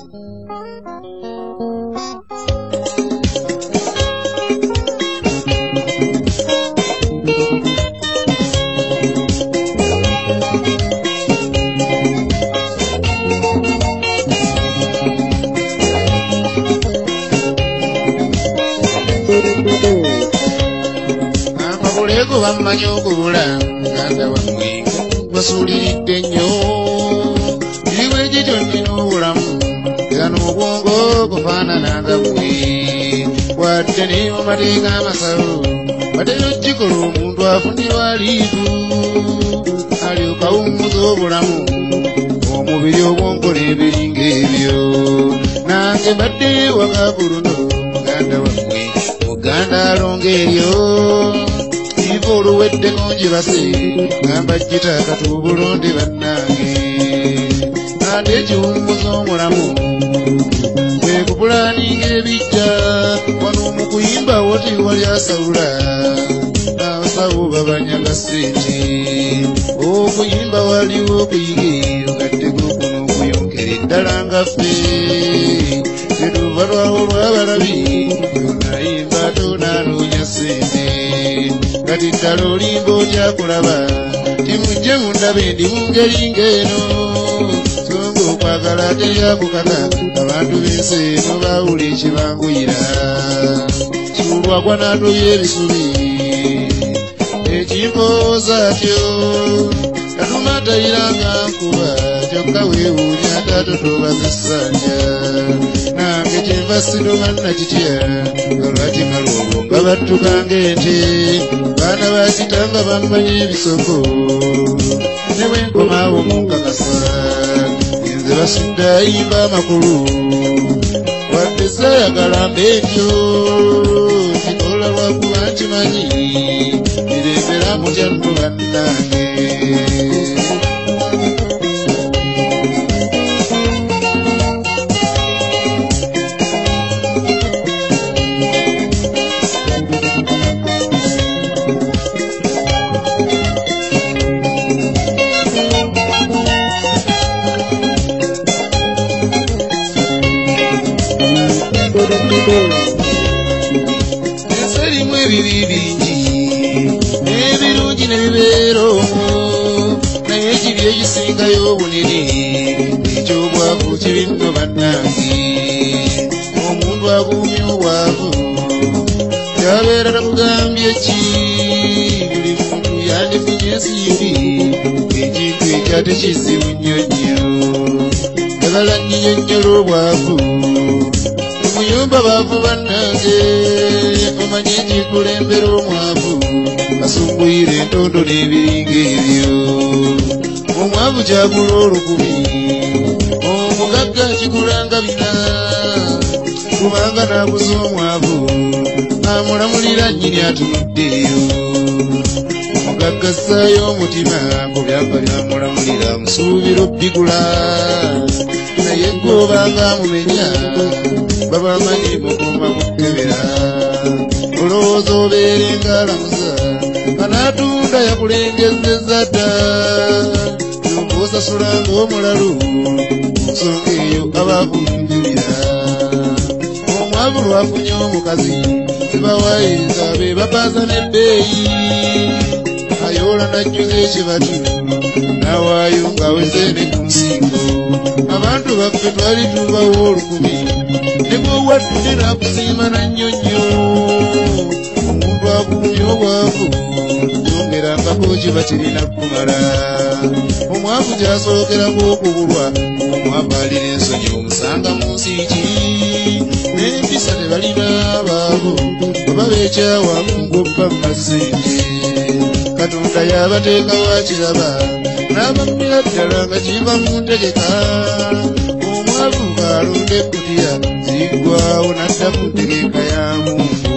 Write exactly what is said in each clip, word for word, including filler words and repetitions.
Amakuleko bamanyi okubula muganda wamwe basuulidde nnyo iriwe ekyo nnina obulamu era n'obwongo bufaanana nga bwe wadde ne mu mateeka amasalo batera okikola omuntu afunirwa aliitu alyoka awummuza obulamu omubiri obwongo n'ebiringa ebyo nange mbadde waka ku luno muganda wamwe muganda alonga eryo iva oluweddeko njibase gamba jjita katubulonde bannange ate ekiwummuza omulamu kwe kupulaninga ebijja wano mu kuyimba woti wali asawula n'abasawo babanyaga ssente okuyimba waliwo okuyige okaddeko kuno okuyonkera eddala nga ffe tetuva lwawo lw'abalabi yonayimba tonanoonya ssente kati ddala olimba okyakulaba timujje mundaba endi mu ngeri ng'eno songa okwagala teyakukaka abantu b'ensi eno baawula ekibanguyira sulwagwa n'atoya ebisubi ekimpooza atyo katuma tayiranga nkuba kyokka weewuunya tatotobaza essanja nange kyenva sidomanna kitya olwati malwogo nga battukanga ente baana bakitanga bammanyi ebisoko ne bwenkomaawo mu nkakasa nze basudde ayimba amakulu wadde saayagala mbetyo kikola lwakuba nkimanyi mirembera mutya nno bannange ensi erimu ebibi bingi n'ebirungi ne bibeera omwo naye ekibi ekisingayo obunene ekyobwavu kibi nno bannange omuntu abuumya obwavu yabeera takugambye ki buli muntu yandifunye ensimbi ekintu ekyate kizibu nnyo nnyo yagala nnyinyonnyola obwavu muyumba baavu bannange omanyi ekikulembera omwavu basunguyira entondo n'ebiringa ebyo omwavu kyagula olukubi omugagga kikulanga bina kubanga n'aguza omwavu amulamulira nnyini atunuddeeyo omugagga assaayo omutima ku byapa byamulamulira musuubira obbigula naye gw'obanga amumenya babamanyi mukoma kukebera olowooza obeere ng'alamuza anaatunda yakulengezeza dda yomba osasulanga omulalu nsonga eyo abaakunjulira omwavu lwafunye omukazi tebawayiriza be bapaasa n'ebbeeyi ayoola najjuza ekibatu nawaayo ng'aweze ne ku nsingo abantu baffe twali tubawo olukubi ne bw'owadde n'akusiima na nnyonnyo omuntu akuumya obwavu yongerangako kiba kirina kumala omwavu gy'asookerako okubulwa omwavu alina ensonyi omusanga mu nsiiki n'empisa tebalina abaabo baba beekyawamu ng'obba mu masente katonda yabateeka wakiraba n'abamira ddala nga kiva mu ntegeka omwavu ng'alonda ekkutiya ziggwawo n'adda mu ntegeka ya muntu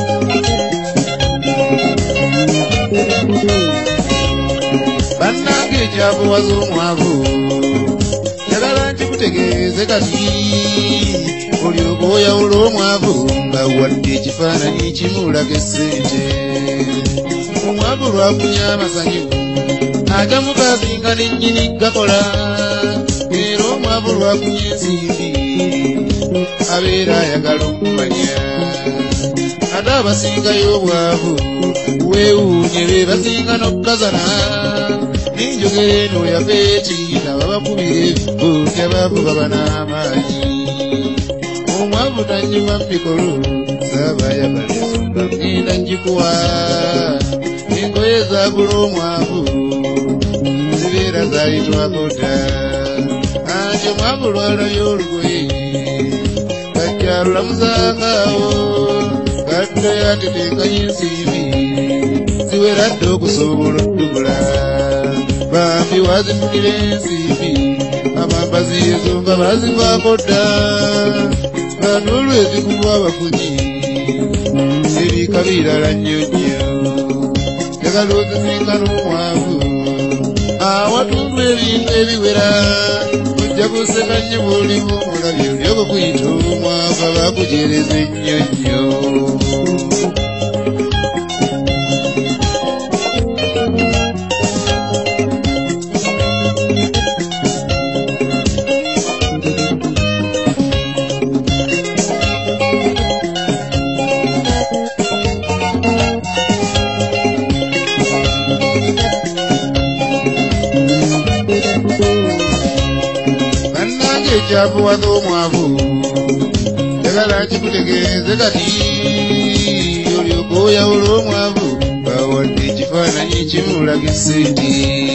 bannange ekyakuwaza omwavu njagala nkikutegeeze kati olyoka oyawula omwavu nga wadde ekifaananyi kimulaga essente omwavu lwafunye amasanyu agamu gasinga nennyini gakola era omwavu lwafunye ensimbi abeera ayagala okumanya ate abasingayo obwavu weewuunye be basinga n'okukazana ninjogera eno yafeeti naba bakubira ebifo by'abaavu baba n'amaanyi omwavu tannyuma mikolo saabayagala ensonga ngenda ngikuwa engoye zaagula omwavu zibeera zaayitwako dda anti omwavu lwalabye olugoye kajjalulamuzaakaawo kadda yateteekanye ensimbi ziwera dda okusobola oddugula bambi wazifunira ensimbi amambazi ezo nga bazivaako dda nga n'olwezikubwa abafunyi ebika birala nnyo nnyo njagala ozisinkana omwavu awatundwa ebintu ebiwera ojja kuseka nnyo bw'olimu omulabye olyoka kuyita omwavu abakujereza ennyo nnyo ekyakuwaza omwavu njagala nkikutegeeze kati olyoka oyawula omwavu bawadde ekifaananyi kimulaga essente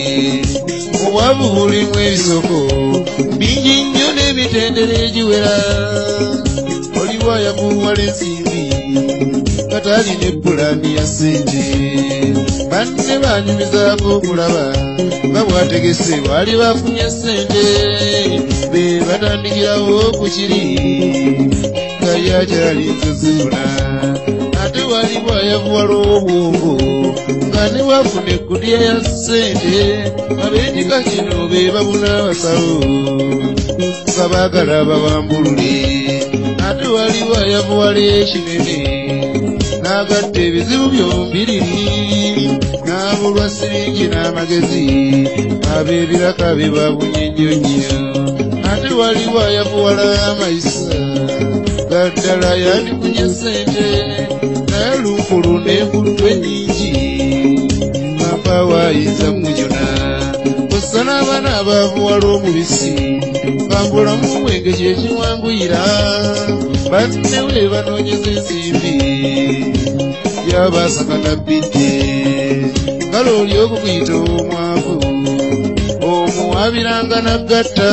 obwavu bulimu ebisoko bingi nnyo n'emitendera egiwera oliwo ayakuwala ensimbi kati alina eppulaani ya ssente banne banyumizaako okulaba babwategese baali bafunye ssente be batandikirawo ku kiri nga yakyalinze zifuna ate waliwo ayavuwala obwongo nga ne wafuna ekkutiya ya ssente ab'ekika kino be babuna abasawo nga baagala babambulule ate waliwo ayavuwala ekinene n'agatta ebizibu byombiriri n'abulwa siringi n'amagezi ab'ebiraka be babunye nnyo nnyo ate waliwo ayavuwala amayisa gaddala yandifunye ssente naye lunkulu n'enkutu ennyingi mapaawo ayinza mujuna kosa n'abaana abavuwala omubisi bambulamu omwenge kyekiwanguyira banne we banoonyeza ensimbi yabaasakata bbidde kale olyoka okuyita omwavu omuwabiranga naggatta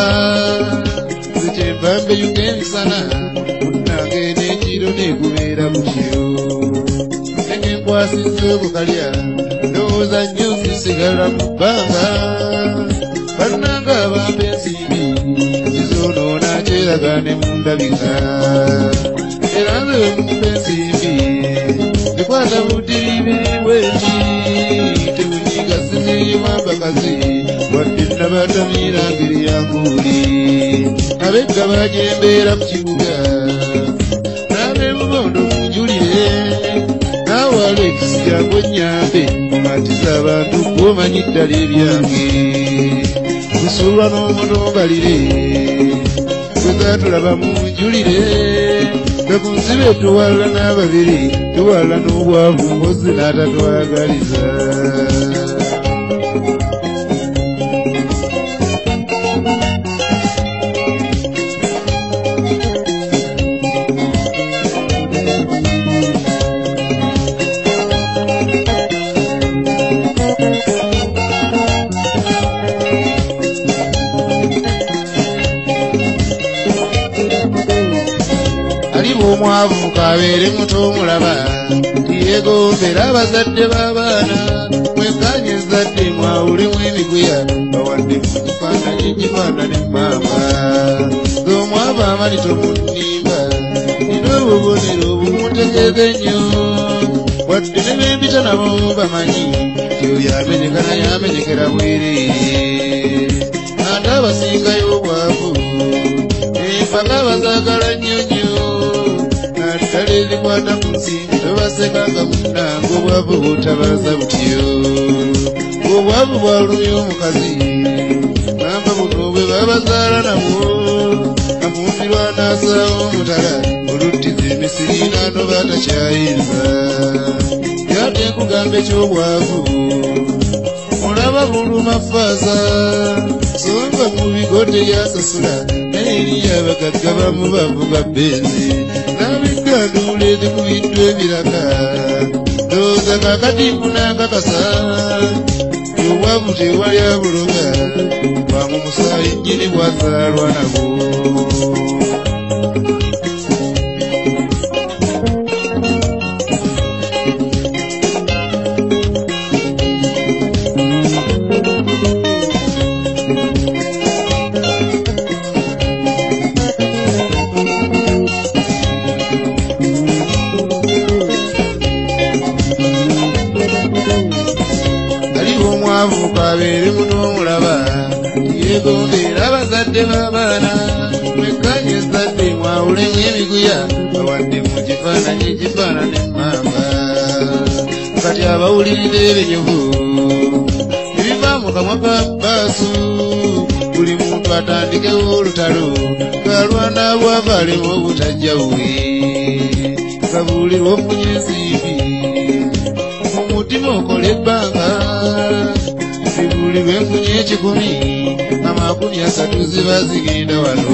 zekyembambe yuga emisana munnange n'ekiro negubeera mutyo nengenkwasizza okukalya ndowooza nnyo zisigala mu bbanga bannanga abamba ensimbi zizoonoona kyeragane mu ndabika era nze wemumba ensimbi ekwata buddiribi bweti tebunyiga siziyimambakazi wadde nabatamiira ngeri ya nguuli abegga bajembeera mu kibuga n'ab'ebubondo munjulire naawe alekisi jangu ennyambe omatiza abantu gwomanyi ddala ebyange kusuulwa n'omunombalire twezatulaba munjulire bekunzibe tuwalala n'ababiri tuwalala n'obwavu mpozi n'atatwagaliza omwavu kabeere muto omulaba yeegombera abazadde b'abaana mwekanye ezadde mwawulemu emiguya bawadde mu kifaananyi ekifaanane maama ng'omwavu amalito mu nnimba nina obubonero obumutegeeza ennyo wadde ne bempita nabo bamanyi oyo amenyekana yamenyekera bwereere ate abasingayo obwavu empaka bazaagala nnyo nnyo naddala ezikwata ku nsimbi tobasekanga munnange obwavu butabaza butyo obwavu bwalumya omukazi namba buno bwe babazaala nabwo afumbirwa n'asaawo omutala oluddiza emisiri n'ano batakyayinza yate nkugamba eky'obwavu mulaba buluma faaza songa mu bigo teryasasula naye eriyo abagagga bamu bavuga benzi n'abiganduula ezikubiddwa ebiraka ndowooza kakati nkunankakasa obwavu tewali abuloga bwa mu musaayi nnyini bwazaalwa nabwo abeere muno omulaba yeegondera abazadde b'abaana mwekanye ezadde mwawulemu emiguya bawadde mu kifaananyi ekifaanana emmamba kati abawulirira ebenyovu ebiva mu kamwa ka bbaasu buli muntu atandikewo olutalo ng'alwana bwava alemu obutajjawuwe kabuulirwa ofunye ensimbi mu mutima okola ebbanga buli lwenfunye ekikumi amakumi asatu ziba zigenda wano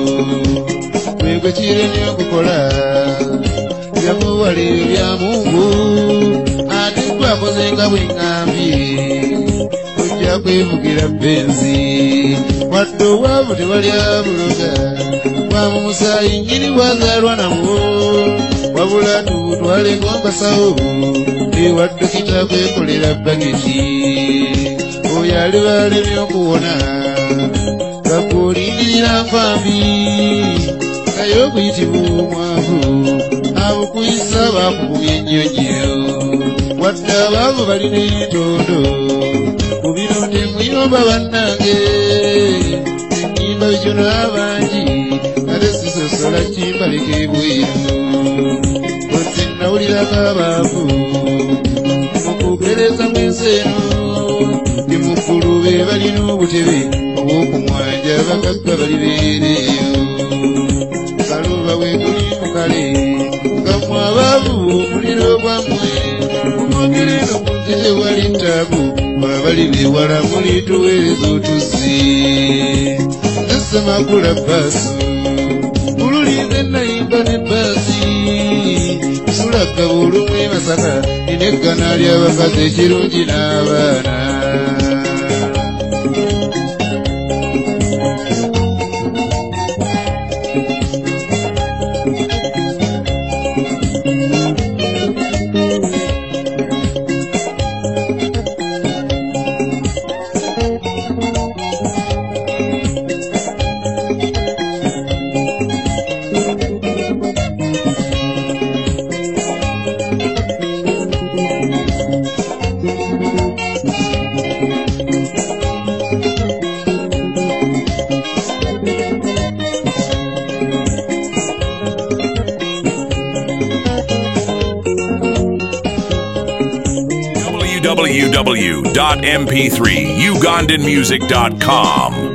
kwegwe kiremye okukola byakuwala ebyo bya Mungu ate twakozenga bweŋŋambye ojja kwevugira benzi wadde obwavu tewali abuloga bwa mu musaayi nnyini bwazaalwa namwo wabula tutwaleko mbasawo ewa dokita kwekolera bageti oyo aliba alemye okuwona gakuolindirira nfambi naye okuyitibwa omwavu abukuyisa bakubumya ennyo nnyo wadde abaavu balina entondo mu bino temuyomba bannange ennyimba bityo n'abangi ate sisosola kimbaleka ebweru ozze nawulirako abaavu okugereza mu ensi eno ndi mukkulu be balina obutebe obw'okumwanja abagagga bali beereeyo kaluba bwe tuli mu kale nga mmwe abaavu omuliro gwammwe mumwogere eno ku nsi tewali ttaabu abali beewala mulituweereza otusi nze Ssemakula Baasu bululinze nayimba ne baasi sulagga bulumwe Masaka nina eggana ly'abakazi ekirungi n'abaana w w w dot m p three ugandan music dot com